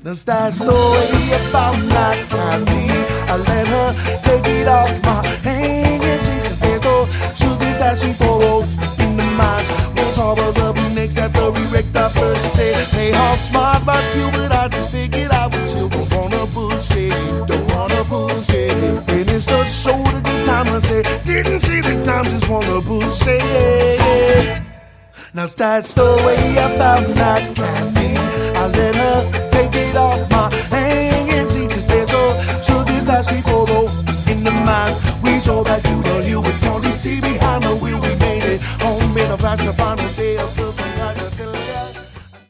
That's that story about not candy. I let her take it off my hand. And she just there's no sugar that's we pour oats in the mines. Won't harbor the next after we wrecked our first set. Hey, half smart about you, but I just figured I would chill. Don't wanna bullshit, don't wanna bullshit. And it's the show the good time I said, didn't see the time, just wanna bullshit. Now that's the way about not candy. I let her take it off my hand.